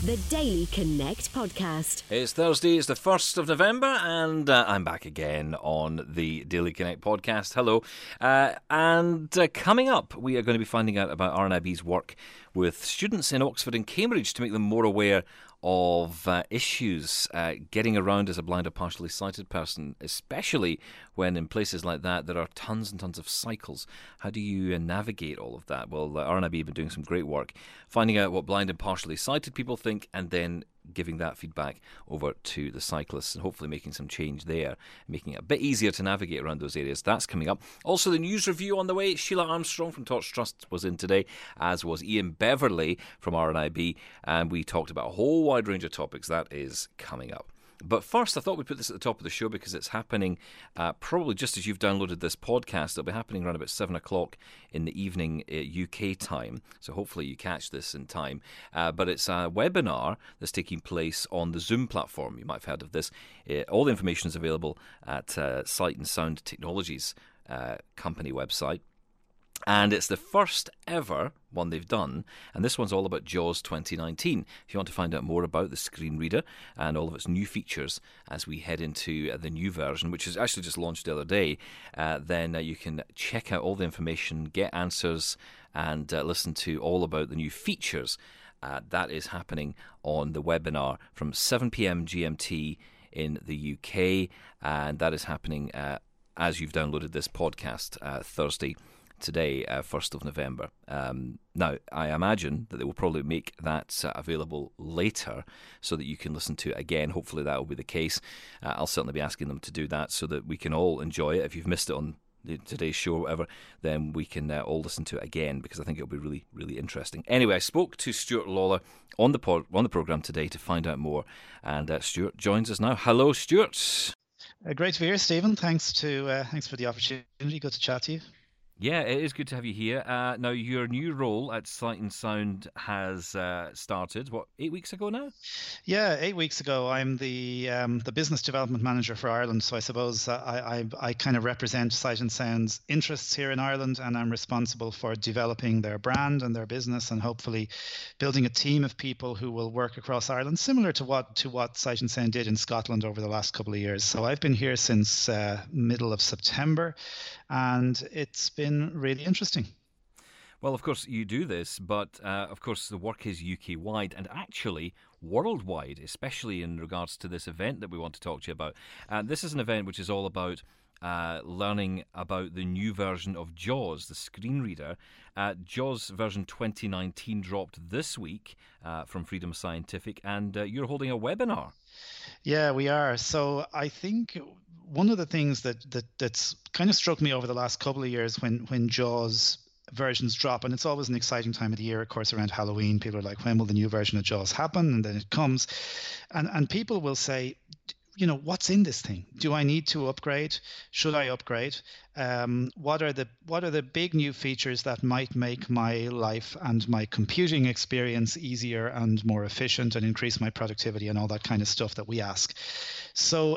The Daily Connect podcast. It's Thursday, it's the 1st of November, and I'm back again on the Daily Connect podcast. Hello. Coming up, we are going to be finding out about RNIB's work with students in Oxford and Cambridge to make them more aware of issues getting around as a blind or partially sighted person, especially when in places like that there are tons and tons of cycles. How do you navigate all of that? Well, RNIB have been doing some great work finding out what blind and partially sighted people think and then giving that feedback over to the cyclists and hopefully making some change there, making it a bit easier to navigate around those areas. That's coming up. Also, the news review on the way. Sheila Armstrong from Torch Trust was in today, as was Ian Beverley from RNIB, and we talked about a whole wide range of topics. That is coming up. But first, I thought we'd put this at the top of the show because it's happening probably just as you've downloaded this podcast. It'll be happening around about 7 o'clock in the evening UK time, so hopefully you catch this in time. But it's a webinar that's taking place on the Zoom platform. You might have heard of this. All the information is available at Sight and Sound Technologies company website. And it's the first ever one they've done, and this one's all about JAWS 2019. If you want to find out more about the screen reader and all of its new features as we head into the new version, which is actually just launched the other day, then you can check out all the information, get answers, and listen to all about the new features. That is happening on the webinar from 7 p.m. GMT in the UK, and that is happening as you've downloaded this podcast Thursday today, 1st of November. Now, I imagine that they will probably make that available later so that you can listen to it again. Hopefully that will be the case. I'll certainly be asking them to do that so that we can all enjoy it. If you've missed it on today's show or whatever, then we can all listen to it again because I think it'll be really, really interesting. Anyway, I spoke to Stuart Lawler on the programme today to find out more, and Stuart joins us now. Hello, Stuart. Great to be here, Stephen. Thanks for the opportunity. Good to chat to you. Yeah, it is good to have you here. Now, your new role at Sight and Sound has started, 8 weeks ago now? Yeah, 8 weeks ago. I'm the business development manager for Ireland, so I suppose I kind of represent Sight and Sound's interests here in Ireland, and I'm responsible for developing their brand and their business, and hopefully building a team of people who will work across Ireland, similar to what Sight and Sound did in Scotland over the last couple of years. So I've been here since middle of September, and it's been really interesting. Well, of course, you do this, but of course, the work is UK-wide and actually worldwide, especially in regards to this event that we want to talk to you about. This is an event which is all about learning about the new version of JAWS, the screen reader. JAWS version 2019 dropped this week from Freedom Scientific, and you're holding a webinar. Yeah, we are. So I think one of the things that's kind of struck me over the last couple of years when JAWS versions drop, and it's always an exciting time of the year, of course, around Halloween. People are like, when will the new version of JAWS happen? And then it comes, and people will say, what's in this thing? Do I need to upgrade? Should I upgrade? What are the big new features that might make my life and my computing experience easier and more efficient and increase my productivity and all that kind of stuff that we ask? So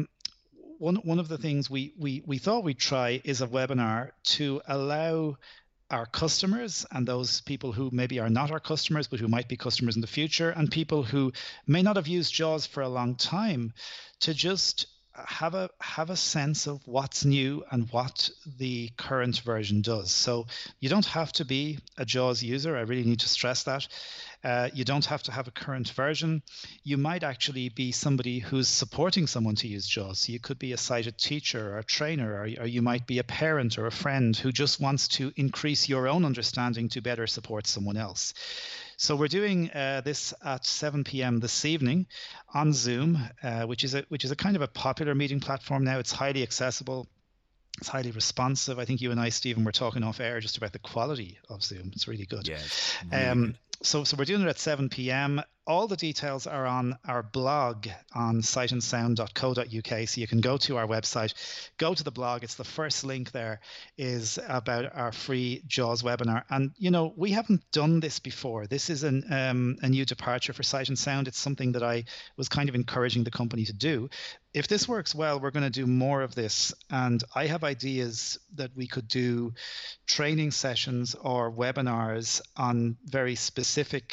one of the things we thought we'd try is a webinar to allow our customers and those people who maybe are not our customers but who might be customers in the future, and people who may not have used JAWS for a long time, to just have a sense of what's new and what the current version does. So you don't have to be a JAWS user. I really need to stress that. You don't have to have a current version. You might actually be somebody who's supporting someone to use JAWS. So you could be a sighted teacher or a trainer, or you might be a parent or a friend who just wants to increase your own understanding to better support someone else. So we're doing this at 7 p.m. this evening on Zoom, which is a kind of a popular meeting platform now. It's highly accessible. It's highly responsive. I think you and I, Stephen, were talking off air just about the quality of Zoom. It's really good. Yes. Really good. So we're doing it at 7 p.m. All the details are on our blog on sightandsound.co.uk. So you can go to our website, go to the blog. It's the first link there is about our free JAWS webinar. And, we haven't done this before. This is a new departure for Sight and Sound. It's something that I was kind of encouraging the company to do. If this works well, we're going to do more of this. And I have ideas that we could do training sessions or webinars on very specific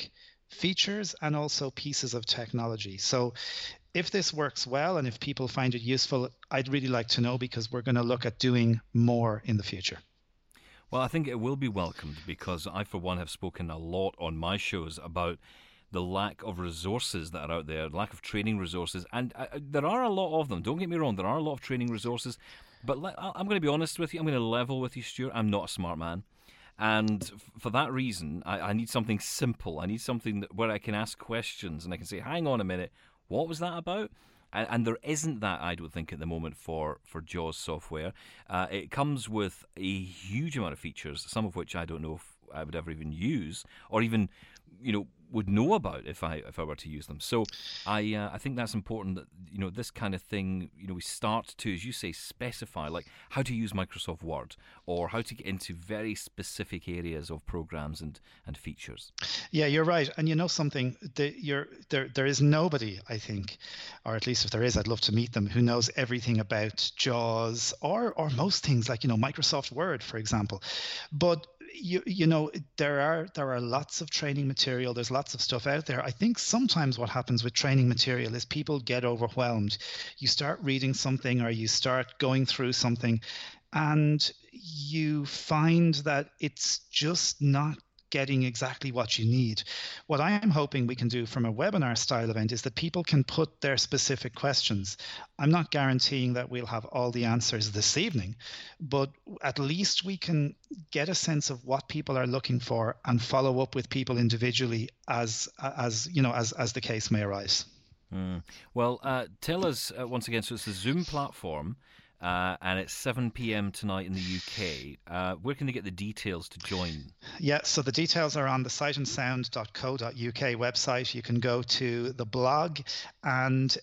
features and also pieces of technology. So if this works well and if people find it useful, I'd really like to know, because we're going to look at doing more in the future. Well, I think it will be welcomed, because I, for one, have spoken a lot on my shows about the lack of resources that are out there, lack of training resources, and there are a lot of them. Don't get me wrong, there are a lot of training resources, but I'm going to be honest with you, I'm going to level with you, Stuart. I'm not a smart man. And for that reason, I need something simple. I need something where I can ask questions and I can say, hang on a minute, what was that about? And there isn't that, I don't think, at the moment for JAWS software. It comes with a huge amount of features, some of which I don't know if I would ever even use, or even, would know about if I were to use them. So I think that's important that, this kind of thing, we start to, as you say, specify, like how to use Microsoft Word, or how to get into very specific areas of programs and features. Yeah, you're right. And something, there is nobody, I think, or at least if there is, I'd love to meet them, who knows everything about JAWS or most things like, Microsoft Word, for example. But there are lots of training material. There's lots of stuff out there. I think sometimes what happens with training material is people get overwhelmed. You start reading something or you start going through something, and you find that it's just not getting exactly what you need. What I am hoping we can do from a webinar style event is that people can put their specific questions. I'm not guaranteeing that we'll have all the answers this evening, but at least we can get a sense of what people are looking for and follow up with people individually as the case may arise. Well, tell us once again, so it's the Zoom platform. And it's 7 p.m. tonight in the UK. Where can they get the details to join? Yeah, so the details are on the sightandsound.co.uk website. You can go to the blog, and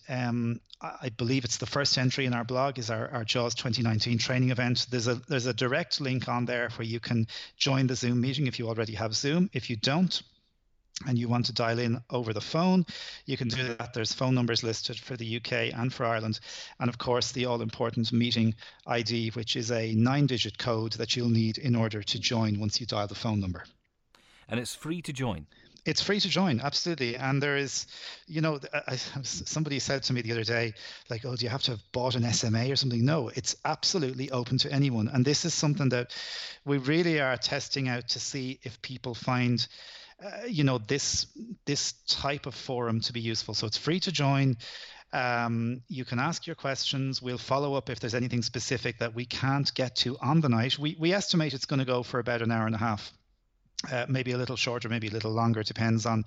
I believe it's the first entry in our blog is our JAWS 2019 training event. There's a direct link on there where you can join the Zoom meeting if you already have Zoom. If you don't, and you want to dial in over the phone, you can do that. There's phone numbers listed for the UK and for Ireland. And of course, the all-important meeting ID, which is a 9-digit code that you'll need in order to join once you dial the phone number. And it's free to join. It's free to join, absolutely. And there is, somebody said to me the other day, like, oh, do you have to have bought an SMA or something? No, it's absolutely open to anyone. And this is something that we really are testing out to see if people find this type of forum to be useful. So it's free to join. You can ask your questions. We'll follow up if there's anything specific that we can't get to on the night. We estimate it's going to go for about an hour and a half. Maybe a little shorter, maybe a little longer, depends on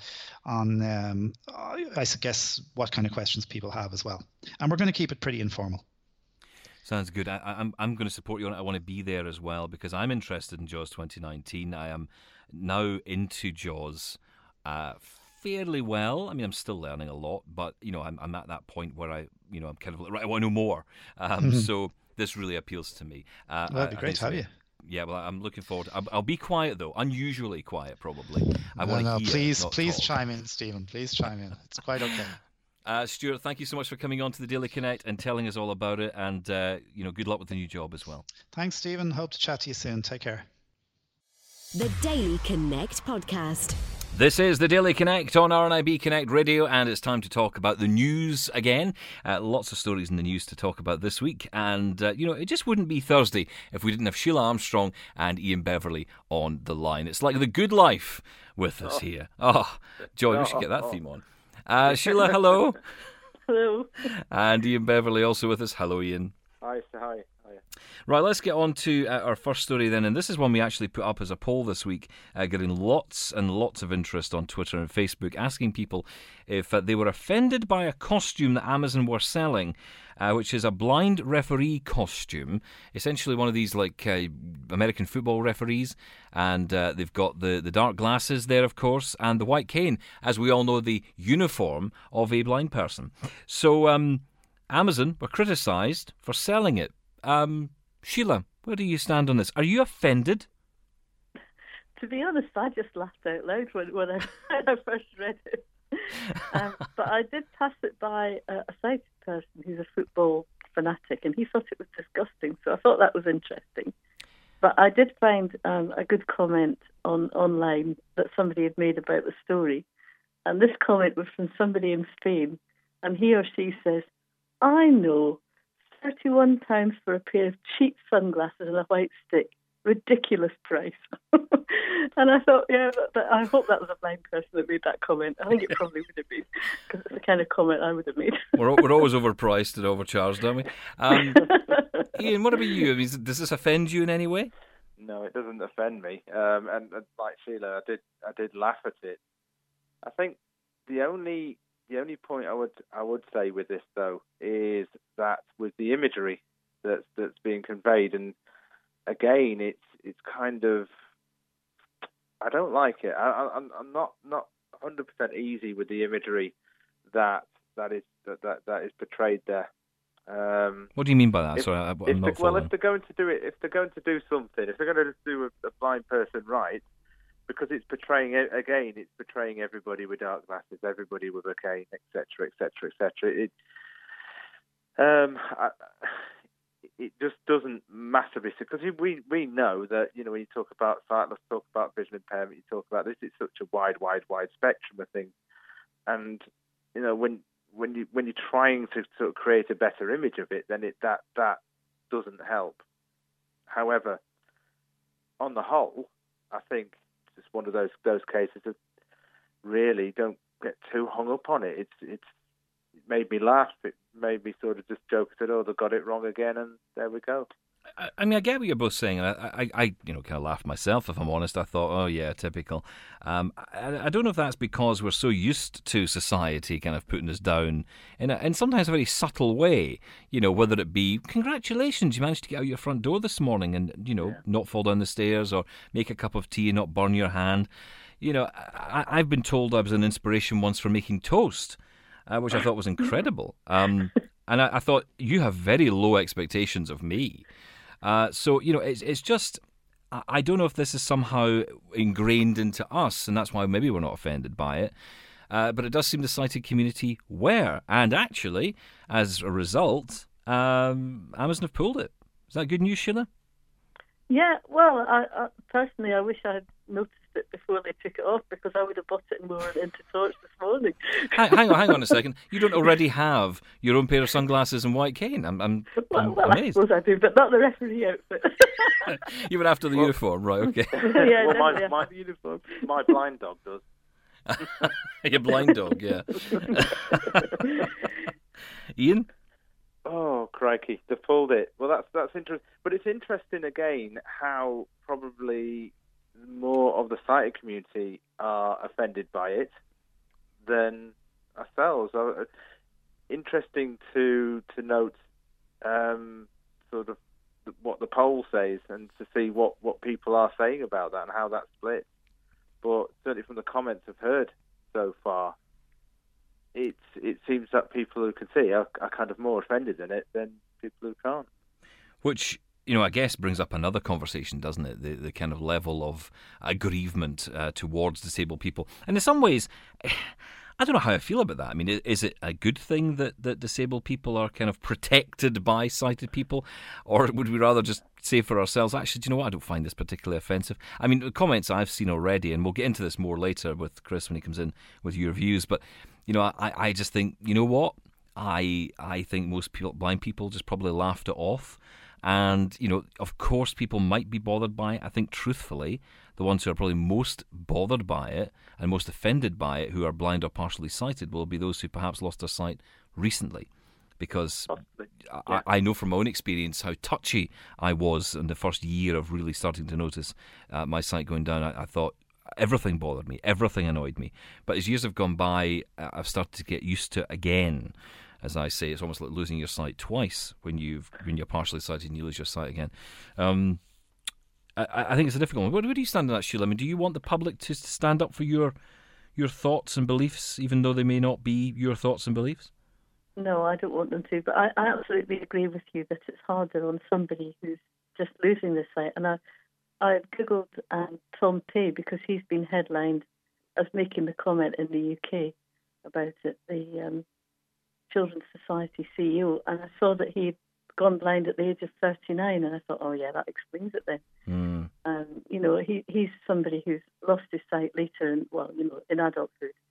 I guess what kind of questions people have as well. And we're going to keep it pretty informal. Sounds good. I'm going to support you on it. I want to be there as well because I'm interested in JAWS 2019. I am now into JAWS fairly well. I mean, I'm still learning a lot, but I'm at that point where I'm kind of like, right, I want to know more. So this really appeals to me. Well, that'd be great to have you. Yeah, well, I'm looking forward. I'll be quiet though, unusually quiet probably. I want to hear. Please chime in, Stephen. Please chime in. It's quite okay. Stuart, thank you so much for coming on to the Daily Connect and telling us all about it. And good luck with the new job as well. Thanks, Stephen. Hope to chat to you soon. Take care. The Daily Connect podcast. This is the Daily Connect on RNIB Connect Radio, and it's time to talk about the news again. Lots of stories in the news to talk about this week, and it just wouldn't be Thursday if we didn't have Sheila Armstrong and Ian Beverley on the line. It's like the good life with us here. Oh, Joy, we should get that theme on. Sheila, hello. Hello. And Ian Beverley also with us. Hello, Ian. Hi, hi. Right, let's get on to our first story then, and this is one we actually put up as a poll this week, getting lots and lots of interest on Twitter and Facebook, asking people if they were offended by a costume that Amazon were selling, which is a blind referee costume, essentially one of these like American football referees, and they've got the dark glasses there, of course, and the white cane, as we all know, the uniform of a blind person. So Amazon were criticised for selling it. Sheila, where do you stand on this? Are you offended? To be honest, I just laughed out loud when I first read it. But I did pass it by a sighted person who's a football fanatic, and he thought it was disgusting, so I thought that was interesting. But I did find a good comment online that somebody had made about the story, And this comment was from somebody in Spain, and he or she says, "I know, £31 for a pair of cheap sunglasses and a white stick. Ridiculous price." And I thought, yeah, I hope that was a blind person that made that comment. I think it probably would have been, because it's the kind of comment I would have made. We're always overpriced and overcharged, aren't we? Ian, what about you? I mean, does this offend you in any way? No, it doesn't offend me. And like Sheila, I did laugh at it. I think the only point I would say with this though is that with the imagery that's being conveyed, and again, it's kind of, I don't like it. I'm not 100% easy with the imagery that is portrayed there. What do you mean by that? Sorry, I'm not following. Well, if they're going to do it, if they're going to do something, if they're going to do a blind person right, because it's portraying everybody with dark glasses, everybody with a cane, etc., etc., etc. It just doesn't massively, because we know that, you know, when you talk about sight, let's talk about vision impairment, you talk about this, it's such a wide spectrum of things, and you know, when you're trying to sort of create a better image of it, then that doesn't help. However, on the whole, I think it's one of those cases that really don't get too hung up on it. It made me laugh. It made me sort of just joke and said, "Oh, they got it wrong again," and there we go. I mean, I get what you're both saying, and I kind of laughed myself, if I'm honest. I thought, oh yeah, typical. I don't know if that's because we're so used to society kind of putting us down in sometimes a very subtle way. You know, whether it be, congratulations, you managed to get out your front door this morning and, you know, not fall down the stairs, or make a cup of tea and not burn your hand. You know, I've been told I was an inspiration once for making toast, which I thought was incredible. And I thought, you have very low expectations of me. So, you know, it's just, I don't know if this is somehow ingrained into us, and that's why maybe we're not offended by it. But it does seem the sighted community were. And actually, as a result, Amazon have pulled it. Is that good news, Sheila? Yeah, well, I personally, I wish I had noticed it before they took it off, because I would have bought it and we were into torch this morning. hang on a second. You don't already have your own pair of sunglasses and white cane? I'm well, amazed. I suppose I do, but not the referee outfit. You went after the uniform, right? Okay. Yeah, well, my uniform. My blind dog does. Your blind dog, yeah. Ian? Oh, crikey, they pulled it. Well, that's interesting. But it's interesting, again, how probably more of the sighted community are offended by it than ourselves. Interesting to note sort of what the poll says, and to see what people are saying about that and how that splits. But certainly from the comments I've heard so far, it seems that people who can see are kind of more offended in it than people who can't. Which, you know, I guess brings up another conversation, doesn't it? The kind of level of aggrievement towards disabled people. And in some ways, I don't know how I feel about that. I mean, is it a good thing that disabled people are kind of protected by sighted people? Or would we rather just say for ourselves, actually, do you know what? I don't find this particularly offensive. I mean, the comments I've seen already, and we'll get into this more later with Chris when he comes in with your views, but, you know, I just think, you know what? I think most people, blind people, just probably laughed it off. And, you know, of course people might be bothered by it. I think, truthfully, the ones who are probably most bothered by it and most offended by it, who are blind or partially sighted, will be those who perhaps lost their sight recently. Because I know from my own experience how touchy I was in the first year of really starting to notice my sight going down. I thought everything bothered me, everything annoyed me. But as years have gone by, I've started to get used to it again. As I say, it's almost like losing your sight twice when you're partially sighted and you lose your sight again. I think it's a difficult one. Where do you stand on that, Sheila? I mean, do you want the public to stand up for your thoughts and beliefs, even though they may not be your thoughts and beliefs? No, I don't want them to. But I absolutely agree with you that it's harder on somebody who's just losing their sight. And I googled Tom Tay, because he's been headlined as making the comment in the UK about it. The Children's Society CEO, and I saw that he'd gone blind at the age of 39, and I thought, oh yeah, that explains it then. You know, he's somebody who's lost his sight later, in adulthood,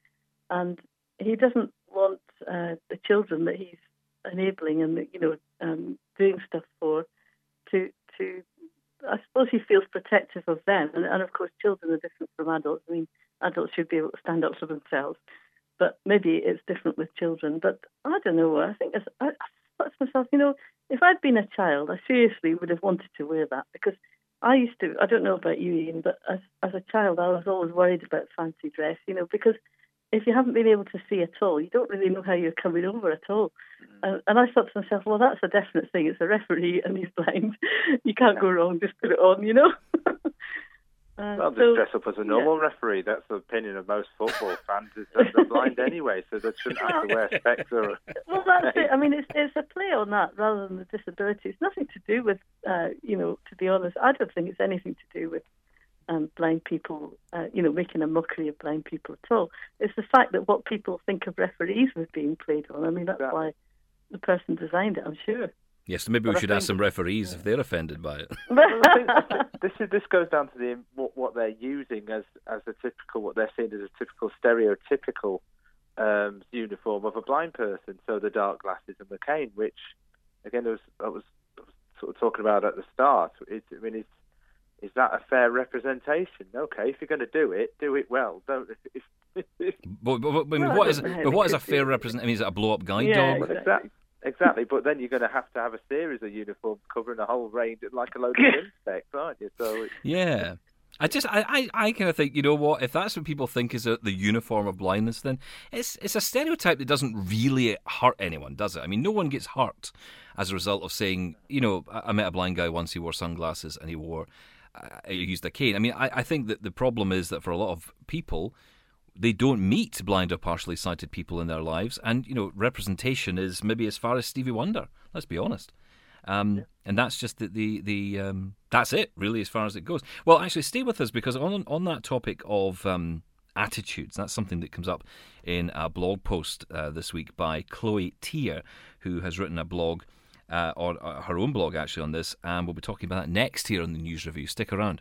and he doesn't want the children that he's enabling and doing stuff for to. I suppose he feels protective of them, and of course, children are different from adults. I mean, adults should be able to stand up for themselves, but maybe it's different with children. But I don't know. I think I thought to myself, if I'd been a child, I seriously would have wanted to wear that, because I used to. I don't know about you, Ian, but as a child, I was always worried about fancy dress. Because if you haven't been able to see at all, you don't really know how you're coming over at all. And I thought to myself, well, that's a definite thing. It's a referee and he's blind. You can't go wrong. Just put it on, Well, just dress up as a normal referee. That's the opinion of most football fans, is that they're blind anyway, so they shouldn't have to wear specs. Well, that's it. I mean, it's a play on that rather than the disability. It's nothing to do with, to be honest, I don't think it's anything to do with blind people, making a mockery of blind people at all. It's the fact that what people think of referees was being played on. I mean, that's why the person designed it, I'm sure. Yes, maybe we should ask some referees if they're offended by it. This goes down to what they're using as a typical, what they're seeing as a typical stereotypical uniform of a blind person. So the dark glasses and the cane, which again I was sort of talking about at the start. Is that a fair representation? Okay, if you're going to do it well. Don't. What is a fair representation? I mean, is it a blow-up guide dog? Exactly. But then you're going to have a series of uniforms covering a whole range, like a load of insects, aren't you? So yeah. I kind of think, you know what? If that's what people think is the uniform of blindness, then it's a stereotype that doesn't really hurt anyone, does it? I mean, no one gets hurt as a result of saying, I met a blind guy once. He wore sunglasses and he used a cane. I mean, I think that the problem is that for a lot of people, they don't meet blind or partially sighted people in their lives, and representation is maybe as far as Stevie Wonder. Let's be honest, and that's just the that's it really as far as it goes. Well, actually, stay with us, because on that topic of attitudes, that's something that comes up in a blog post this week by Chloe Tier, who has written a blog. Or her own blog actually on this, and we'll be talking about that next here on the News Review. Stick around.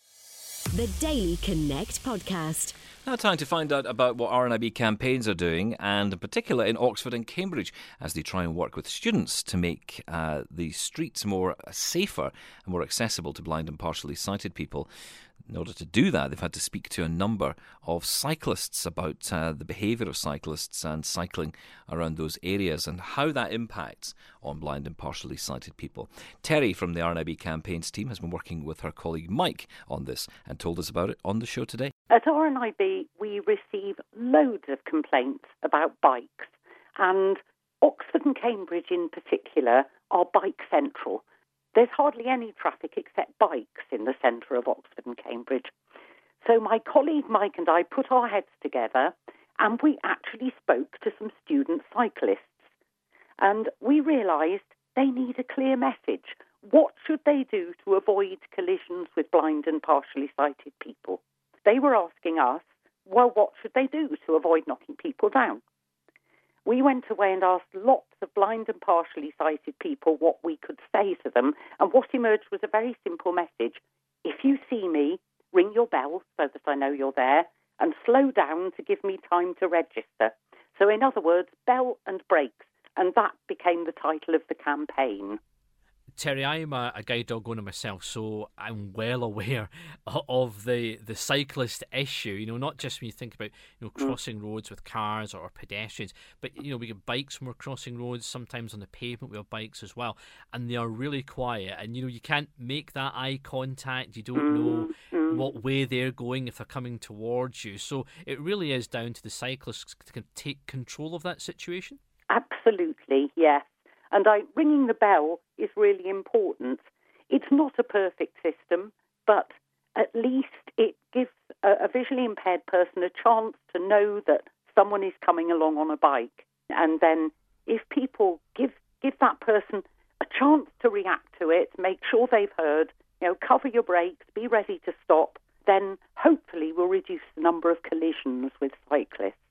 The Daily Connect podcast. Now time to find out about what RNIB campaigns are doing, and in particular in Oxford and Cambridge, as they try and work with students to make the streets more safer and more accessible to blind and partially sighted people. In order to do that, they've had to speak to a number of cyclists about the behaviour of cyclists and cycling around those areas and how that impacts on blind and partially sighted people. Terry from the RNIB campaigns team has been working with her colleague Mike on this and told us about it on the show today. At RNIB, we receive loads of complaints about bikes, and Oxford and Cambridge in particular are bike central. There's hardly any traffic except bikes in the centre of Oxford and Cambridge. So my colleague Mike and I put our heads together and we actually spoke to some student cyclists. And we realised they need a clear message. What should they do to avoid collisions with blind and partially sighted people? They were asking us, well, what should they do to avoid knocking people down? We went away and asked lots of blind and partially sighted people what we could say to them, and what emerged was a very simple message. If you see me, ring your bell so that I know you're there, and slow down to give me time to register. So in other words, bell and brakes, and that became the title of the campaign. Terry, I'm a guide dog owner myself, so I'm well aware of the cyclist issue. Not just when you think about crossing roads with cars or pedestrians, but we get bikes when we're crossing roads. Sometimes on the pavement we have bikes as well, and they are really quiet. And you can't make that eye contact. You don't know what way they're going if they're coming towards you. So it really is down to the cyclists to take control of that situation. Absolutely, yes. And ringing the bell is really important. It's not a perfect system, but at least it gives a visually impaired person a chance to know that someone is coming along on a bike. And then if people give that person a chance to react to it, make sure they've heard, cover your brakes, be ready to stop, then hopefully we'll reduce the number of collisions with cyclists.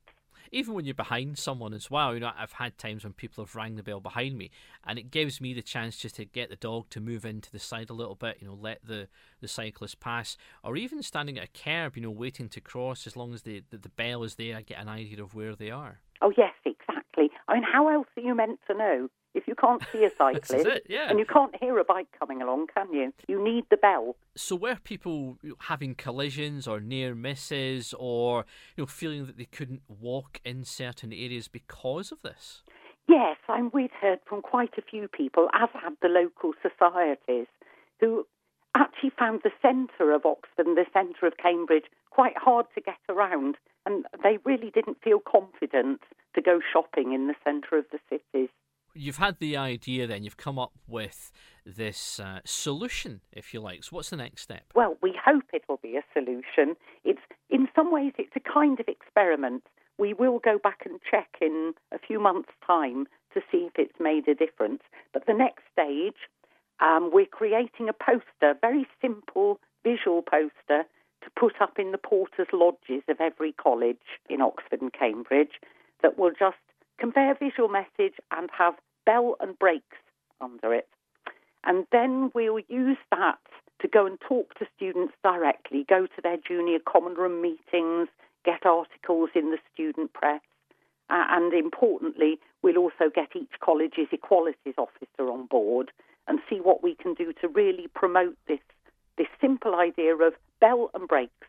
even when you're behind someone as well. I've had times when people have rang the bell behind me, and it gives me the chance just to get the dog to move into the side a little bit, let the cyclist pass, or even standing at a curb, waiting to cross. As long as the bell is there, I get an idea of where they are. Oh, yes, exactly. I mean, how else are you meant to know? If you can't see a cyclist and you can't hear a bike coming along, can you? You need the bell. So were people having collisions or near misses, or feeling that they couldn't walk in certain areas because of this? Yes, we'd heard from quite a few people, as have the local societies, who actually found the centre of Oxford and the centre of Cambridge quite hard to get around, and they really didn't feel confident to go shopping in the centre of the cities. You've had the idea then, you've come up with this solution, if you like. So what's the next step? Well, we hope it'll be a solution. In some ways, it's a kind of experiment. We will go back and check in a few months' time to see if it's made a difference. But the next stage, we're creating a poster, very simple visual poster, to put up in the porters' lodges of every college in Oxford and Cambridge that will just convey a visual message and have bell and brakes under it. And then we'll use that to go and talk to students directly, go to their junior common room meetings, get articles in the student press, and importantly, we'll also get each college's equalities officer on board and see what we can do to really promote this simple idea of bell and brakes.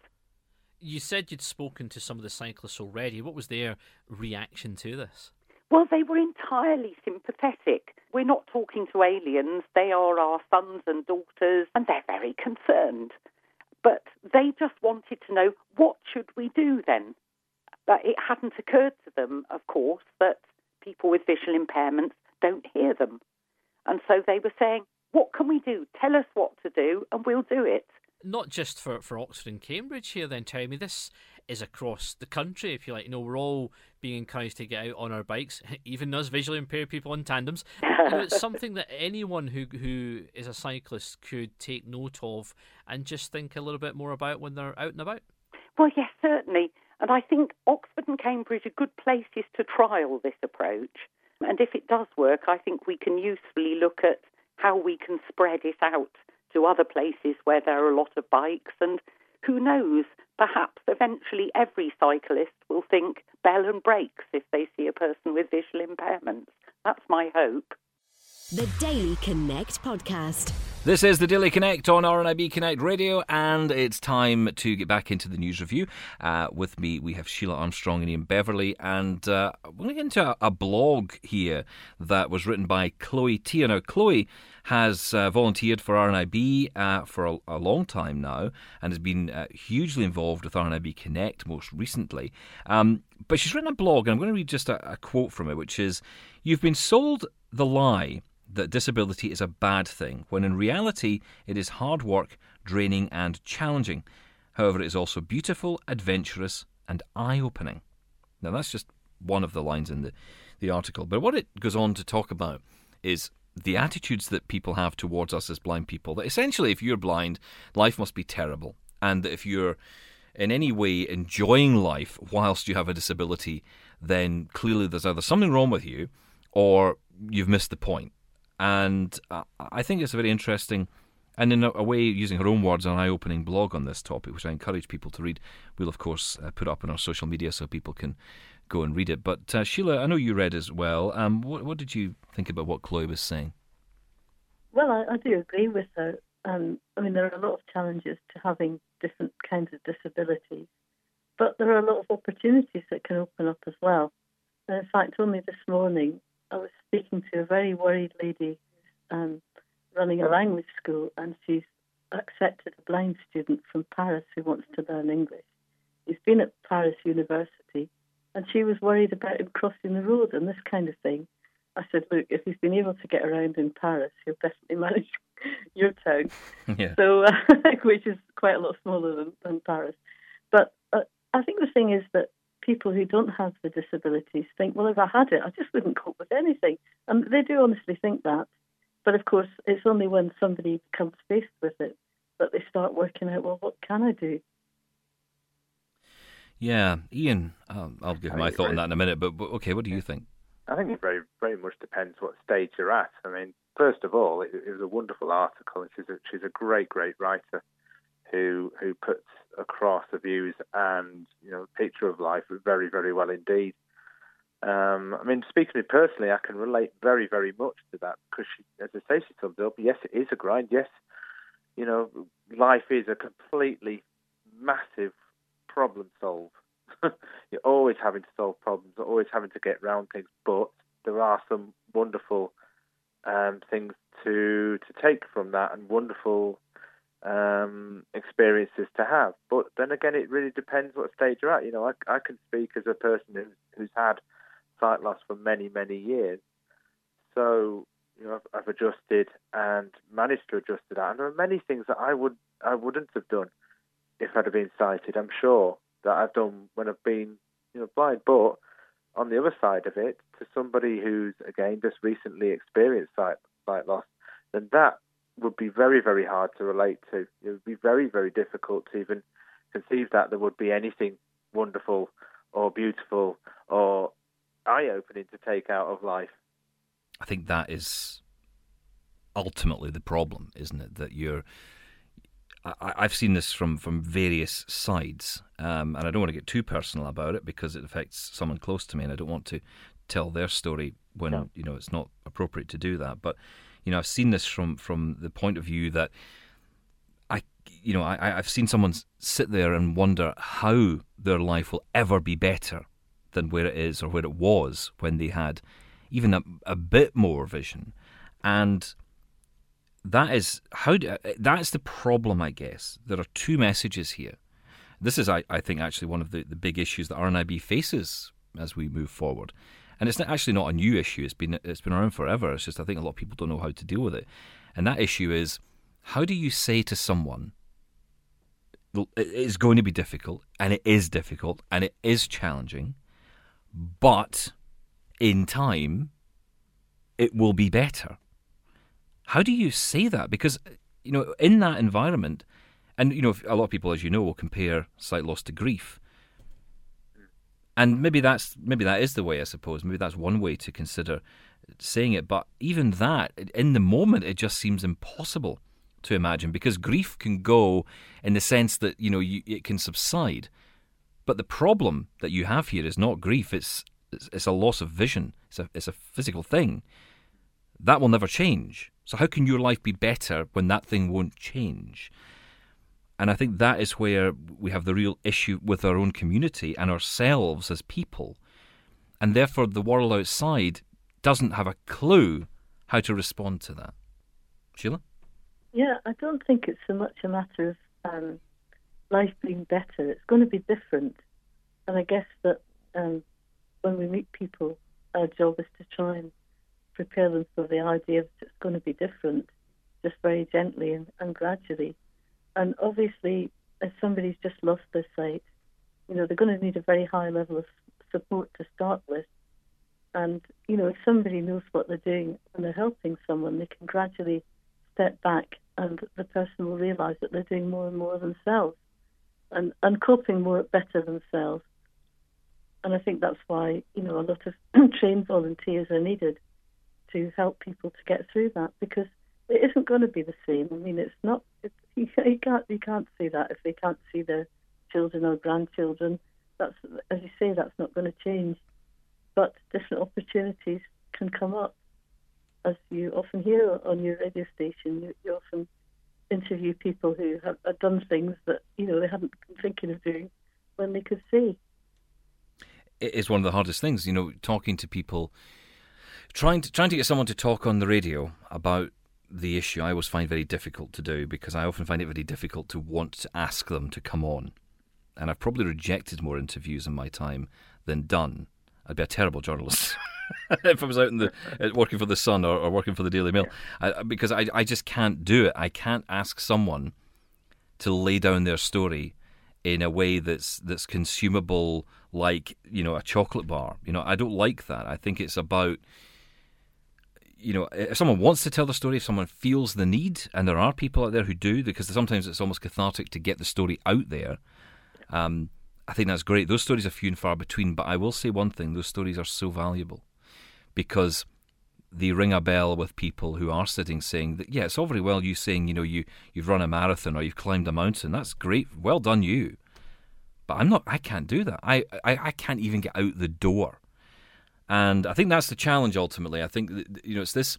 You said you'd spoken to some of the cyclists already. What was their reaction to this? Well, they were entirely sympathetic. We're not talking to aliens. They are our sons and daughters, and they're very concerned. But they just wanted to know, what should we do then? But it hadn't occurred to them, of course, that people with visual impairments don't hear them. And so they were saying, what can we do? Tell us what to do, and we'll do it. Not just for Oxford and Cambridge here then, Terry. This is across the country, if you like. We're all being encouraged to get out on our bikes, even us visually impaired people in tandems. It's something that anyone who is a cyclist could take note of and just think a little bit more about when they're out and about. Well, yes, certainly. And I think Oxford and Cambridge are good places to trial this approach. And if it does work, I think we can usefully look at how we can spread it out to other places where there are a lot of bikes. And who knows, perhaps eventually every cyclist will think bell and brakes if they see a person with visual impairments. That's my hope. The Daily Connect podcast. This is the Daily Connect on RNIB Connect Radio, and it's time to get back into the news review. With me, we have Sheila Armstrong and Ian Beverley, and we're going to get into a blog here that was written by Chloe Tia. Now, Chloe has volunteered for RNIB for a long time now, and has been hugely involved with RNIB Connect most recently. But she's written a blog, and I'm going to read just a quote from it, which is, "You've been sold the lie that disability is a bad thing, when in reality it is hard work, draining and challenging. However, it is also beautiful, adventurous and eye-opening." Now, that's just one of the lines in the article. But what it goes on to talk about is the attitudes that people have towards us as blind people. That essentially, if you're blind, life must be terrible. And that if you're in any way enjoying life whilst you have a disability, then clearly there's either something wrong with you or you've missed the point. And I think it's a very interesting, and in a way, using her own words, an eye-opening blog on this topic, which I encourage people to read. We'll, of course, put up on our social media so people can go and read it. But Sheila, I know you read as well. What did you think about what Chloe was saying? Well, I do agree with her. I mean, there are a lot of challenges to having different kinds of disabilities, but there are a lot of opportunities that can open up as well. And in fact, only this morning, I was speaking to a very worried lady who's running a language school, and she's accepted a blind student from Paris who wants to learn English. He's been at Paris University, and she was worried about him crossing the road and this kind of thing. I said, look, if he's been able to get around in Paris, he'll definitely manage your town, Yeah. So which is quite a lot smaller than Paris. But I think the thing is that people who don't have the disabilities think, well, if I had it, I just wouldn't cope with anything. And they do honestly think that. But of course, it's only when somebody becomes faced with it that they start working out, well, what can I do? Yeah, Ian, I'll give my thought on that in a minute, but okay, what do you think? I think it very, very much depends what stage you're at. I mean, first of all, it was a wonderful article, and she's a great, great writer who puts across the views and picture of life very, very well indeed. I mean, speaking to me personally, I can relate very, very much to that because, as I say, she summed up. Yes, it is a grind. Yes, life is a completely massive problem solve. You're always having to solve problems, always having to get around things, but there are some wonderful things to take from that and wonderful experiences to have. But then again, it really depends what stage you're at. I can speak as a person who's had sight loss for many, many years. So, I've adjusted and managed to adjust to that. And there are many things that I wouldn't have done if I'd have been sighted. I'm sure that I've done when I've been, blind. But on the other side of it, to somebody who's, again, just recently experienced sight loss, then that would be very, very hard to relate to. It would be very, very difficult to even conceive that there would be anything wonderful or beautiful or eye-opening to take out of life. I think that is ultimately the problem, isn't it? That I've seen this from various sides, and I don't want to get too personal about it because it affects someone close to me, and I don't want to tell their story when it's not appropriate to do that. But I've seen this from the point of view that I've seen someone sit there and wonder how their life will ever be better than where it is or where it was when they had even a bit more vision. And that's the problem, I guess. There are two messages here. This is, I think, actually one of the big issues that RNIB faces as we move forward. And it's actually not a new issue. It's been around forever. It's just I think a lot of people don't know how to deal with it. And that issue is, how do you say to someone, it's going to be difficult, and it is difficult, and it is challenging, but in time, it will be better. How do you say that? Because, in that environment, and, a lot of people, as you know, will compare sight loss to grief. And maybe that is the way, I suppose. Maybe that's one way to consider saying it. But even that, in the moment, it just seems impossible to imagine, because grief can go in the sense that, it can subside. But the problem that you have here is not grief. It's a loss of vision. It's a physical thing. That will never change. So how can your life be better when that thing won't change? And I think that is where we have the real issue with our own community and ourselves as people. And therefore the world outside doesn't have a clue how to respond to that. Sheila? Yeah, I don't think it's so much a matter of life being better. It's going to be different. And I guess that when we meet people, our job is to try and prepare them for the idea that it's going to be different, just very gently and gradually. And obviously, if somebody's just lost their sight, they're going to need a very high level of support to start with. And, if somebody knows what they're doing and they're helping someone, they can gradually step back and the person will realise that they're doing more and more themselves and coping better themselves. And I think that's why, a lot of trained volunteers are needed to help people to get through that, because it isn't going to be the same. I mean, it's not. You can't see that if they can't see their children or grandchildren. That's, as you say, that's not going to change. But different opportunities can come up, as you often hear on your radio station. You often interview people who have done things that they hadn't been thinking of doing when they could see. It is one of the hardest things, talking to people. Trying to get someone to talk on the radio about the issue, I always find very difficult to do, because I often find it very difficult to want to ask them to come on. And I've probably rejected more interviews in my time than done. I'd be a terrible journalist if I was out working for the Sun or working for the Daily Mail, because I just can't do it. I can't ask someone to lay down their story in a way that's consumable, like a chocolate bar. I don't like that. I think it's about, if someone wants to tell the story, if someone feels the need, and there are people out there who do, because sometimes it's almost cathartic to get the story out there, I think that's great. Those stories are few and far between, but I will say one thing, those stories are so valuable because they ring a bell with people who are sitting saying that, yeah, it's all very well you saying, you've run a marathon or you've climbed a mountain. That's great. Well done, you. But I can't do that. I can't even get out the door. And I think that's the challenge ultimately. I think, it's this,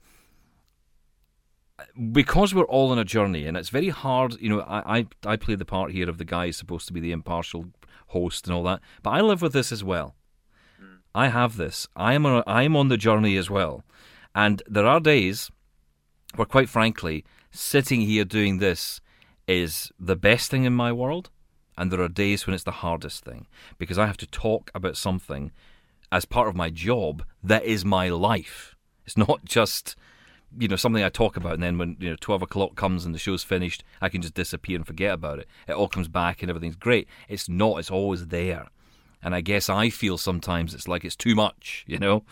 because we're all on a journey and it's very hard, I play the part here of the guy who's supposed to be the impartial host and all that, but I live with this as well. I have this. I'm on the journey as well. And there are days where, quite frankly, sitting here doing this is the best thing in my world. And there are days when it's the hardest thing because I have to talk about something as part of my job that is my life. It's not just, something I talk about and then when, 12 o'clock comes and the show's finished, I can just disappear and forget about it. It all comes back and everything's great. It's not. It's always there. And I guess I feel sometimes it's like it's too much,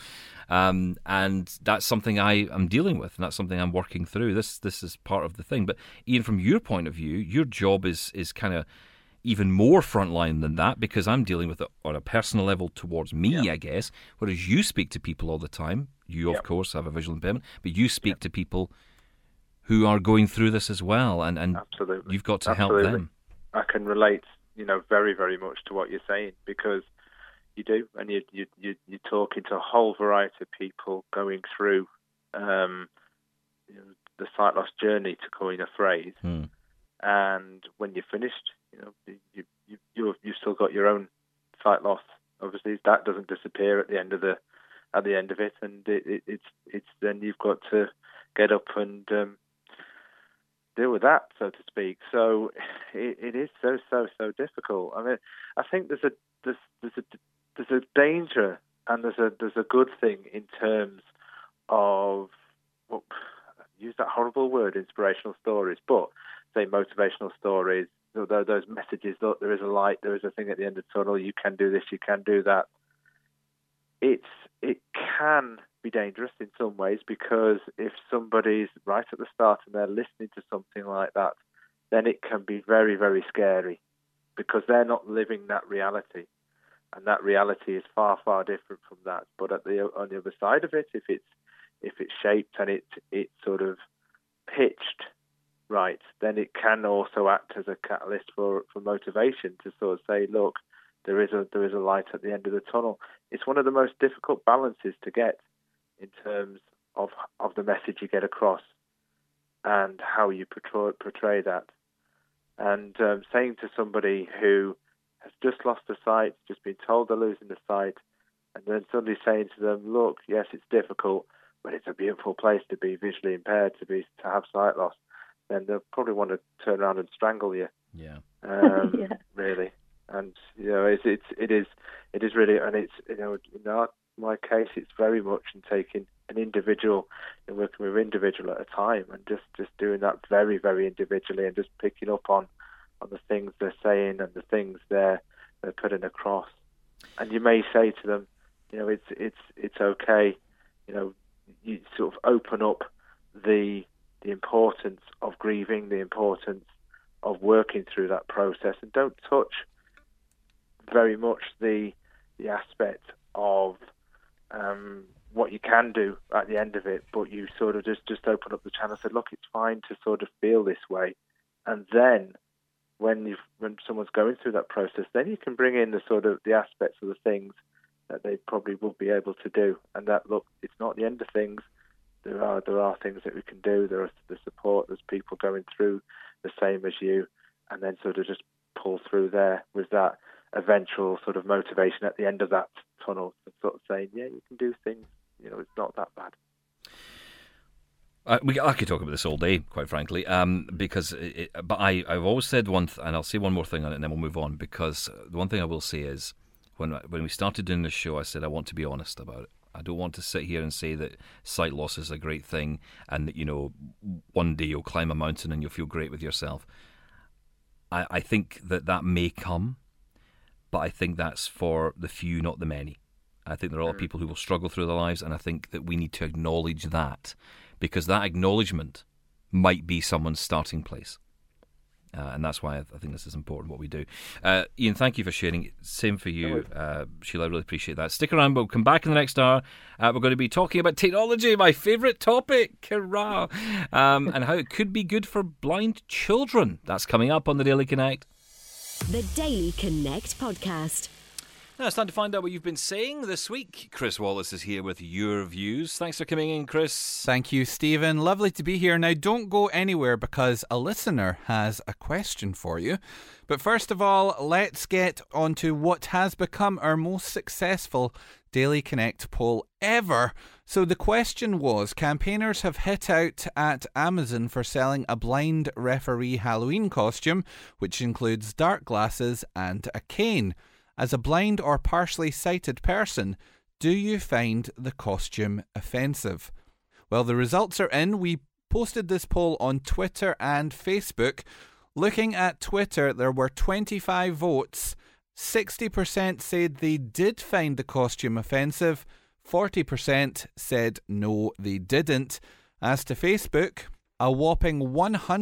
and that's something I am dealing with, and that's something I'm working through. This is part of the thing. But Ian, from your point of view, your job is kind of even more frontline than that because I'm dealing with it on a personal level towards me, I guess, whereas you speak to people all the time. You, of course, have a visual impairment, but you speak to people who are going through this as well, and Absolutely. You've got to help them. I can relate very, very much to what you're saying because you do, and you're talking to a whole variety of people going through the sight loss journey, to coin a phrase. And when you're finished, you've still got your own sight loss. Obviously, that doesn't disappear at the end of it, and it's then you've got to get up and deal with that, so to speak. So it is so difficult. I mean, I think there's a danger and there's a good thing in terms of use that horrible word, inspirational stories, but say motivational stories. Those messages that there is a light, there is a thing at the end of the tunnel. You can do this, you can do that. It can be dangerous in some ways because if somebody's right at the start and they're listening to something like that, then it can be very, very scary because they're not living that reality, and that reality is far, far different from that. But on the other side of it, if it's shaped and it's sort of pitched right, then it can also act as a catalyst for motivation to sort of say, look, there is a light at the end of the tunnel. It's one of the most difficult balances to get in terms of the message you get across and how you portray that. And saying to somebody who has just lost a sight, just been told they're losing the sight, and then suddenly saying to them, look, yes, it's difficult, but it's a beautiful place to be visually impaired, to have sight loss, then they'll probably want to turn around and strangle you. Yeah. Really. And it is really, and it's in my case, it's very much in taking an individual and working with an individual at a time, and just doing that very, very individually, and just picking up on the things they're saying and the things they're putting across. And you may say to them, it's okay, you sort of open up the importance of grieving, the importance of working through that process, and don't touch very much the aspect of what you can do at the end of it, but you sort of just open up the channel and say, look, it's fine to sort of feel this way, and then when someone's going through that process, then you can bring in the sort of the aspects of the things that they probably will be able to do, and that, look, it's not the end of things. There are things that we can do. There is the support. There's people going through the same as you, and then sort of just pull through there with that eventual sort of motivation at the end of that tunnel, and sort of saying, yeah, you can do things. It's not that bad. I could talk about this all day, quite frankly, because but I've always said and I'll say one more thing on it, and then we'll move on. Because the one thing I will say is, when we started doing this show, I said I want to be honest about it. I don't want to sit here and say that sight loss is a great thing, and that one day you'll climb a mountain and you'll feel great with yourself. I think that may come, but I think that's for the few, not the many. I think there are a lot of people who will struggle through their lives, and I think that we need to acknowledge that, because that acknowledgement might be someone's starting place. And that's why I think this is important, what we do. Ian, thank you for sharing. Same for you, Sheila. I really appreciate that. Stick around. We'll come back in the next hour. We're going to be talking about technology, my favourite topic. Hurrah! And how it could be good for blind children. That's coming up on the Daily Connect. The Daily Connect podcast. Now it's time to find out what you've been saying this week. Chris Wallace is here with your views. Thanks for coming in, Chris. Thank you, Stephen. Lovely to be here. Now, don't go anywhere because a listener has a question for you. But first of all, let's get on to what has become our most successful Daily Connect poll ever. So the question was, campaigners have hit out at Amazon for selling a blind referee Halloween costume, which includes dark glasses and a cane. As a blind or partially sighted person, do you find the costume offensive? Well, the results are in. We posted this poll on Twitter and Facebook. Looking at Twitter, there were 25 votes. 60% said they did find the costume offensive. 40% said no, they didn't. As to Facebook, a whopping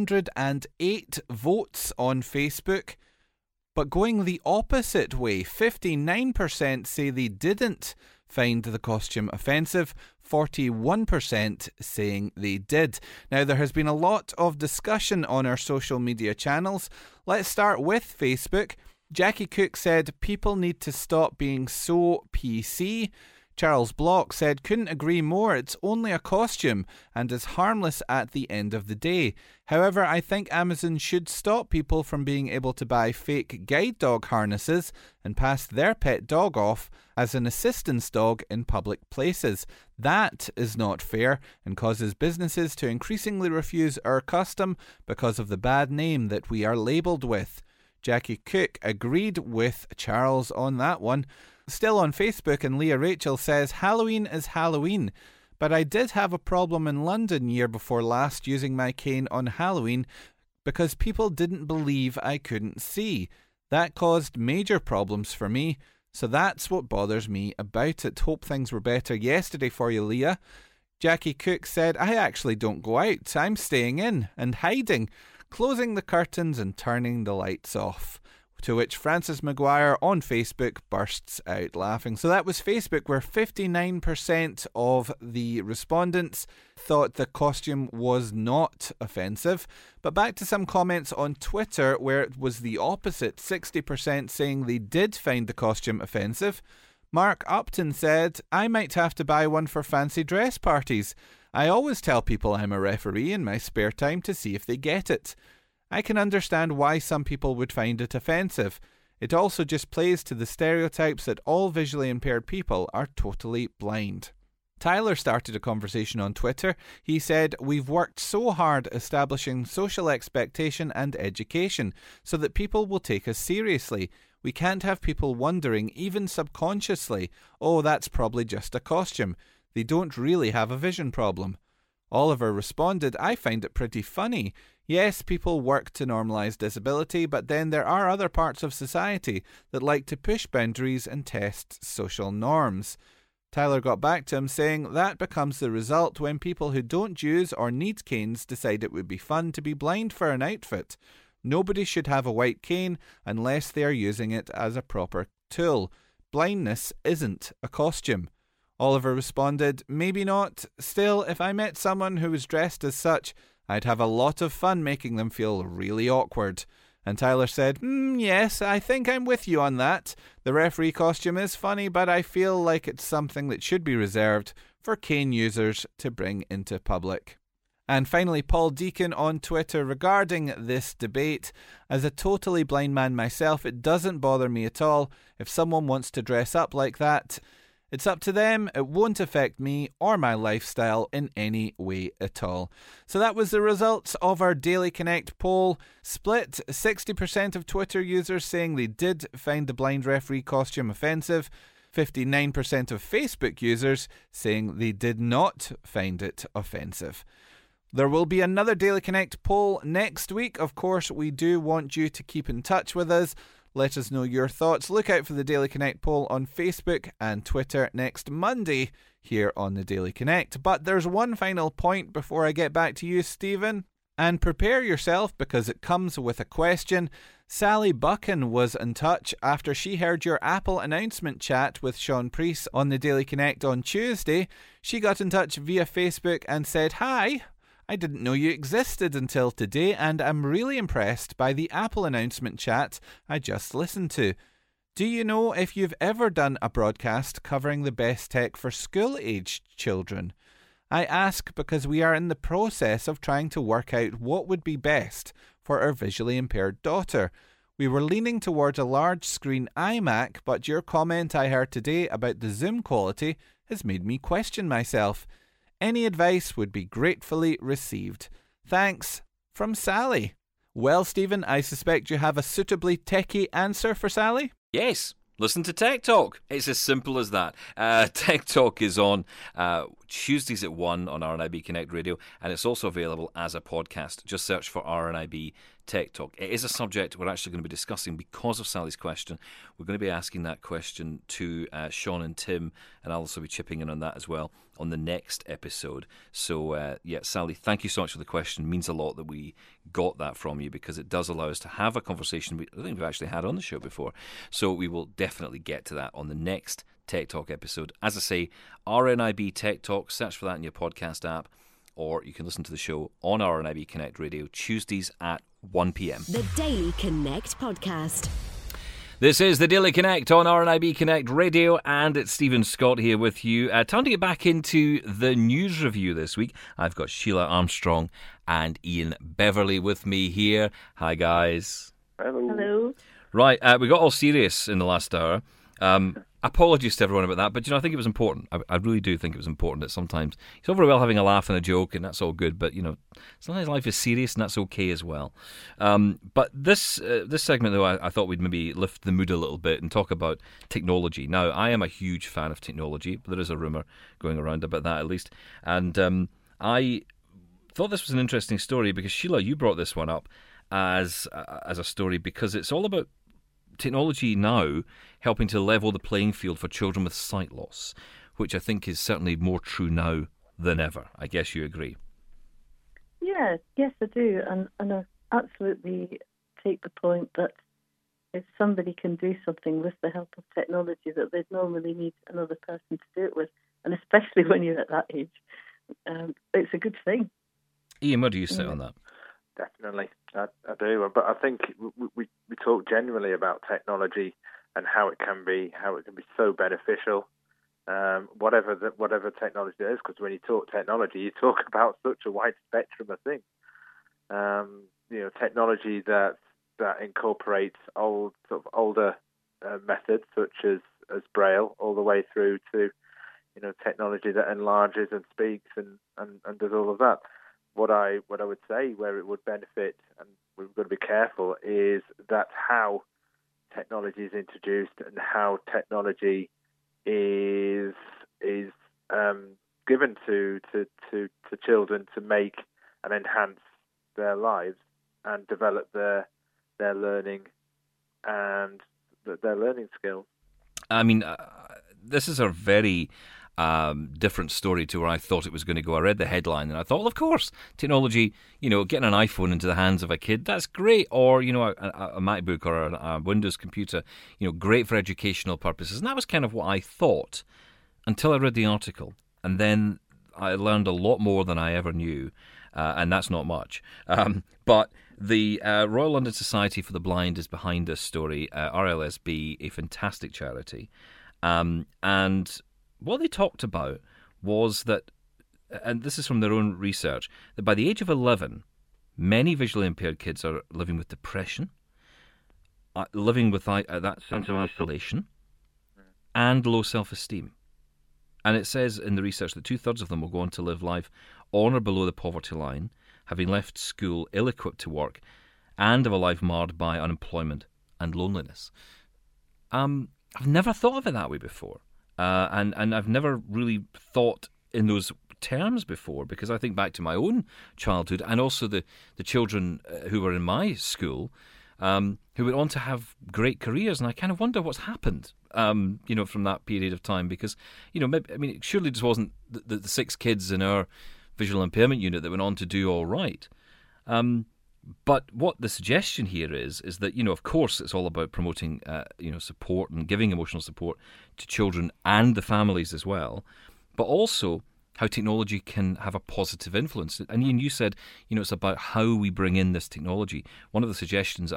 108 votes on Facebook. But going the opposite way, 59% say they didn't find the costume offensive, 41% saying they did. Now, there has been a lot of discussion on our social media channels. Let's start with Facebook. Jackie Cook said people need to stop being so PC. Charles Block said, couldn't agree more, it's only a costume and is harmless at the end of the day. However, I think Amazon should stop people from being able to buy fake guide dog harnesses and pass their pet dog off as an assistance dog in public places. That is not fair and causes businesses to increasingly refuse our custom because of the bad name that we are labelled with. Jackie Cook agreed with Charles on that one. Still on Facebook, and Leah Rachel says, Halloween is Halloween, but I did have a problem in London year before last using my cane on Halloween because people didn't believe I couldn't see. That caused major problems for me, so that's what bothers me about it. Hope things were better yesterday for you, Leah. Jackie Cook said, I actually don't go out. I'm staying in and hiding, closing the curtains and turning the lights off. To which Francis Maguire on Facebook bursts out laughing. So that was Facebook, where 59% of the respondents thought the costume was not offensive. But back to some comments on Twitter, where it was the opposite, 60% saying they did find the costume offensive. Mark Upton said, I might have to buy one for fancy dress parties. I always tell people I'm a referee in my spare time to see if they get it. I can understand why some people would find it offensive. It also just plays to the stereotypes that all visually impaired people are totally blind. Tyler started a conversation on Twitter. He said, we've worked so hard establishing social expectation and education so that people will take us seriously. We can't have people wondering, even subconsciously, oh, that's probably just a costume. They don't really have a vision problem. Oliver responded, I find it pretty funny. Yes, people work to normalise disability, but then there are other parts of society that like to push boundaries and test social norms. Tyler got back to him saying that becomes the result when people who don't use or need canes decide it would be fun to be blind for an outfit. Nobody should have a white cane unless they are using it as a proper tool. Blindness isn't a costume. Oliver responded, maybe not. Still, if I met someone who was dressed as such, I'd have a lot of fun making them feel really awkward. And Tyler said, yes, I think I'm with you on that. The referee costume is funny, but I feel like it's something that should be reserved for cane users to bring into public. And finally, Paul Deacon on Twitter regarding this debate. As a totally blind man myself, it doesn't bother me at all. If someone wants to dress up like that, it's up to them. It won't affect me or my lifestyle in any way at all. So that was the results of our Daily Connect poll. Split, 60% of Twitter users saying they did find the blind referee costume offensive. 59% of Facebook users saying they did not find it offensive. There will be another Daily Connect poll next week. Of course, we do want you to keep in touch with us. Let us know your thoughts. Look out for the Daily Connect poll on Facebook and Twitter next Monday here on the Daily Connect. But there's one final point before I get back to you, Stephen. And prepare yourself because it comes with a question. Sally Buchan was in touch after she heard your Apple announcement chat with Sean Priest on the Daily Connect on Tuesday. She got in touch via Facebook and said, "Hi, I didn't know you existed until today and I'm really impressed by the Apple announcement chat I just listened to. Do you know if you've ever done a broadcast covering the best tech for school-aged children? I ask because we are in the process of trying to work out what would be best for our visually impaired daughter. We were leaning towards a large screen iMac, but your comment I heard today about the Zoom quality has made me question myself. Any advice would be gratefully received. Thanks, from Sally." Well, Stephen, I suspect you have a suitably techie answer for Sally? Yes. Listen to Tech Talk. It's as simple as that. Tech Talk is on Tuesdays at 1 on RNIB Connect Radio, and it's also available as a podcast. Just search for RNIB Tech Talk. It is a subject we're actually going to be discussing because of Sally's question. We're going to be asking that question to Sean and Tim, and I'll also be chipping in on that as well on the next episode. So, Sally, thank you so much for the question. It means a lot that we got that from you because it does allow us to have a conversation I think we've actually had on the show before. So we will definitely get to that on the next Tech Talk episode. As I say, RNIB Tech Talk, search for that in your podcast app, or you can listen to the show on RNIB Connect Radio Tuesdays at 1 p.m. The Daily Connect Podcast. This is the Daily Connect on RNIB Connect Radio, and it's Stephen Scott here with you. Time to get back into the news review this week. I've got Sheila Armstrong and Ian Beverley with me here. Hi, guys. Hello. Right, we got all serious in the last hour. Apologies to everyone about that, but I think it was important. I really do think it was important that sometimes it's all very well having a laugh and a joke, and that's all good, but sometimes life is serious and that's okay as well. But this segment, though, I thought we'd maybe lift the mood a little bit and talk about technology. Now, I am a huge fan of technology, but there is a rumour going around about that at least, and I thought this was an interesting story because, Sheila, you brought this one up as a story because it's all about technology now helping to level the playing field for children with sight loss, which I think is certainly more true now than ever. I guess you agree. Yes, I do, and I absolutely take the point that if somebody can do something with the help of technology, that they'd normally need another person to do it with, and especially when you're at that age, it's a good thing. Ian, where do you sit on that? Definitely, I do. But I think we talk generally about technology and how it can be so beneficial, whatever technology there is. Because when you talk technology, you talk about such a wide spectrum of things. Technology that incorporates older methods such as Braille, all the way through to technology that enlarges and speaks and does all of that. What I would say where it would benefit, and we've got to be careful, is that's how technology is introduced and how technology is given to children to make and enhance their lives and develop their learning and their learning skills. I mean, this is a very different story to where I thought it was going to go. I read the headline and I thought, well, of course, technology, getting an iPhone into the hands of a kid, that's great. Or, a MacBook or a Windows computer, great for educational purposes. And that was kind of what I thought until I read the article. And then I learned a lot more than I ever knew. And that's not much. But the Royal London Society for the Blind is behind this story, RLSB, a fantastic charity. And what they talked about was that, and this is from their own research, that by the age of 11, many visually impaired kids are living with depression, living with that sense of isolation, and low self-esteem. And it says in the research that 2/3 of them will go on to live life on or below the poverty line, having left school ill-equipped to work, and have a life marred by unemployment and loneliness. I've never thought of it that way before. And I've never really thought in those terms before, because I think back to my own childhood and also the children who were in my school who went on to have great careers, and I kind of wonder what's happened, from that period of time, because, it surely just wasn't the 6 kids in our visual impairment unit that went on to do all right. But what the suggestion here is that, of course, it's all about promoting, support and giving emotional support to children and the families as well, but also how technology can have a positive influence. And Ian, you said, it's about how we bring in this technology. One of the suggestions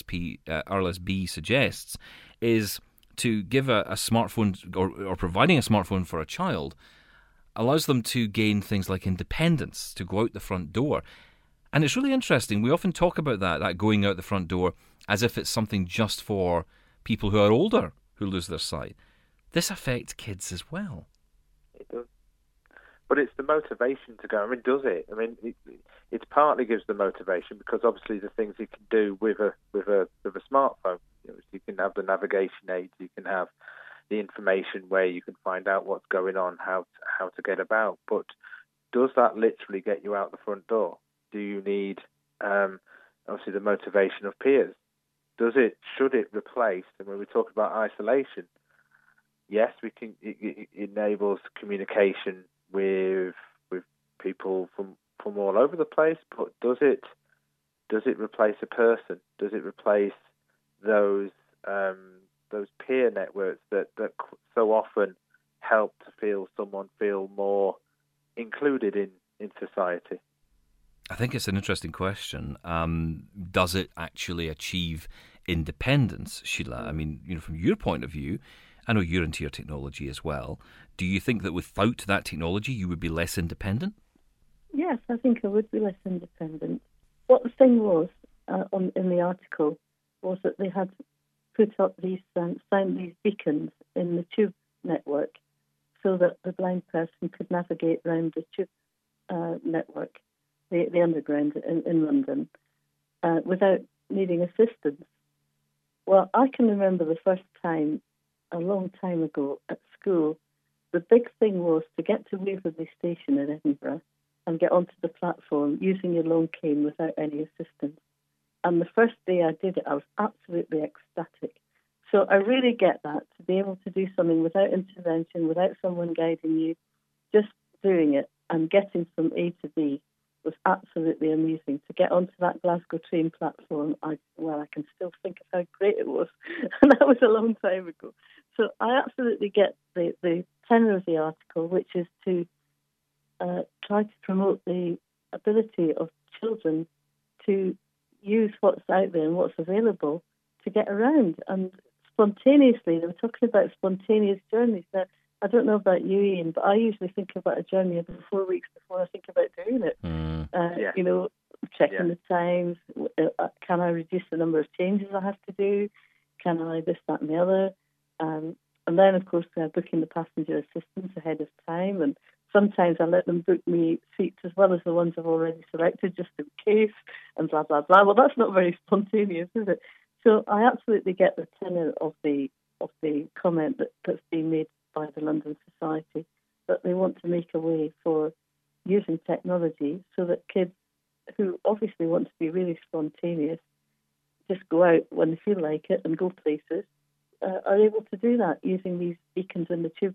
RLSB suggests is to give a smartphone or providing a smartphone for a child allows them to gain things like independence, to go out the front door. And it's really interesting. We often talk about that going out the front door as if it's something just for people who are older who lose their sight. This affects kids as well. It does. But it's the motivation to go. I mean, does it? I mean, it partly gives the motivation because obviously the things you can do with a smartphone. You can have the navigation aids, you can have the information where you can find out what's going on, how to get about. But does that literally get you out the front door? Do you need, obviously, the motivation of peers? Should it replace, and when we talk about isolation, yes, we can. It enables communication with people from all over the place, but does it replace a person? Does it replace those peer networks that so often help to someone feel more included in society? I think it's an interesting question. Does it actually achieve independence, Sheila? I mean, from your point of view, I know you're into your technology as well. Do you think that without that technology you would be less independent? Yes, I think I would be less independent. What the thing was in the article was that they had put up these beacons in the tube network so that the blind person could navigate around the tube network, the underground in London, without needing assistance. Well, I can remember the first time, a long time ago, at school, the big thing was to get to Waverley Station in Edinburgh and get onto the platform using your long cane without any assistance. And the first day I did it, I was absolutely ecstatic. So I really get that, to be able to do something without intervention, without someone guiding you, just doing it and getting from A to B was absolutely amazing. To get onto that Glasgow train platform, I can still think of how great it was. And that was a long time ago. So I absolutely get the tenor of the article, which is to try to promote the ability of children to use what's out there and what's available to get around. And spontaneously, they were talking about spontaneous journeys. Now, I don't know about you, Ian, but I usually think about a journey about 4 weeks before I think about doing it. Checking the times. Can I reduce the number of changes I have to do? Can I this, that, and the other? And then, of course, booking the passenger assistance ahead of time. And sometimes I let them book me seats as well as the ones I've already selected, just in case, and blah, blah, blah. Well, that's not very spontaneous, is it? So I absolutely get the tenor of the comment that's being made by the London Society, that they want to make a way for using technology so that kids who obviously want to be really spontaneous, just go out when they feel like it and go places, are able to do that using these beacons in the tube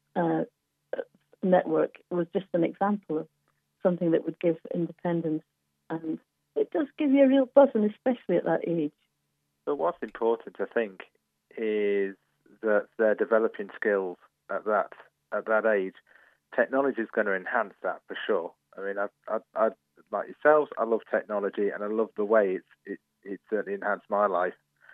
network. Was just an example of something that would give independence, and it does give you a real buzz, and especially at that age. But what's important, I think, is that they're developing skills at that age. Technology is going to enhance that for sure. I mean, I like yourselves, I love technology, and I love the way it certainly enhanced my life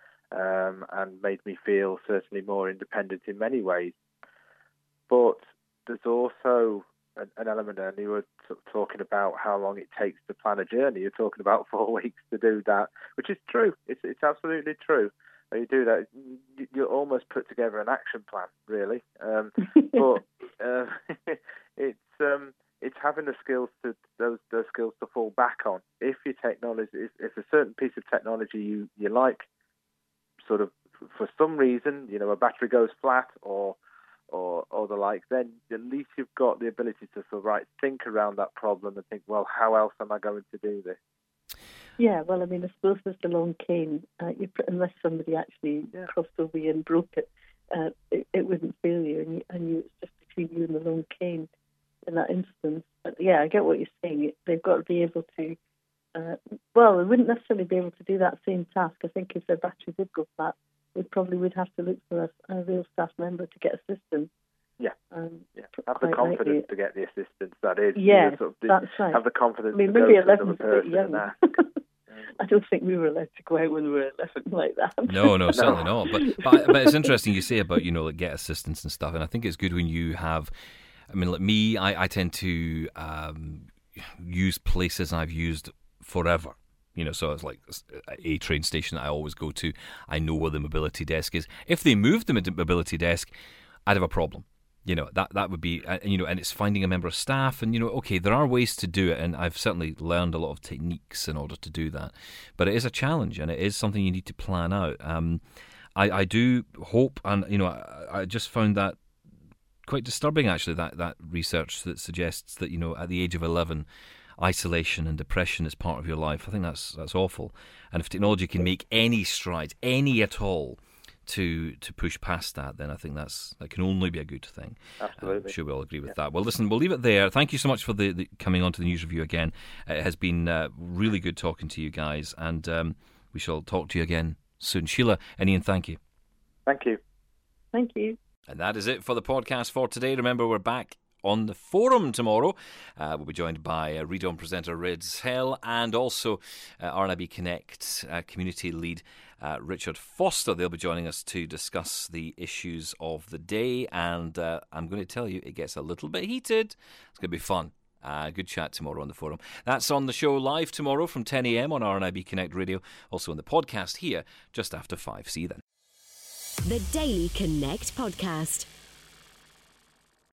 and made me feel certainly more independent in many ways. But there's also an element, and you were talking about how long it takes to plan a journey. You're talking about 4 weeks to do that, which is true. It's absolutely true. When you do that, you almost put together an action plan, really. But it's having the skills to those skills to fall back on. If your technology, if a certain piece of technology you like, sort of for some reason, a battery goes flat or the like, then at least you've got the ability to sort of think around that problem and think, well, how else am I going to do this? Yeah, well, I mean, I suppose with the long cane, unless somebody actually crossed over you and broke it, it wouldn't fail you, and it's just between you and the long cane in that instance. But yeah, I get what you're saying. They've got to be able to Well, we wouldn't necessarily be able to do that same task. I think if their battery did go flat, we'd have to look for a real staff member to get assistance. Yeah. Have the confidence to get the assistance. That is. Yeah, that's right. Have the confidence. I mean, to maybe go to 11's a bit young. I don't think we were allowed to go out when we were 11 like that. No, certainly not. But it's interesting you say about, like get assistance and stuff, and I think it's good when you have. I mean, like me, I tend to use places I've used forever. So it's like a train station that I always go to. I know where the mobility desk is. If they moved the mobility desk, I'd have a problem. That would be, and it's finding a member of staff, and okay, there are ways to do it, and I've certainly learned a lot of techniques in order to do that. But it is a challenge, and it is something you need to plan out. I do hope, and I just found that quite disturbing, actually, that research that suggests that at the age of 11, isolation and depression is part of your life. I think that's awful. And if technology can make any strides, any at all, to push past that, then I think that can only be a good thing. Absolutely. I'm sure we all agree with that. Well, listen, we'll leave it there. Thank you so much for the coming on to the news review again. It has been really good talking to you guys, and we shall talk to you again soon. Sheila and Ian, thank you. Thank you. Thank you. And that is it for the podcast for today. Remember, we're back on the forum tomorrow. We'll be joined by Read On presenter Rids Hell, and also RNIB Connect community lead Richard Foster. They'll be joining us to discuss the issues of the day, and I'm going to tell you, it gets a little bit heated. It's going to be fun. Good chat tomorrow on the forum. That's on the show live tomorrow from 10 a.m. on RNIB Connect Radio, also on the podcast here just after 5. See you then. The Daily Connect Podcast.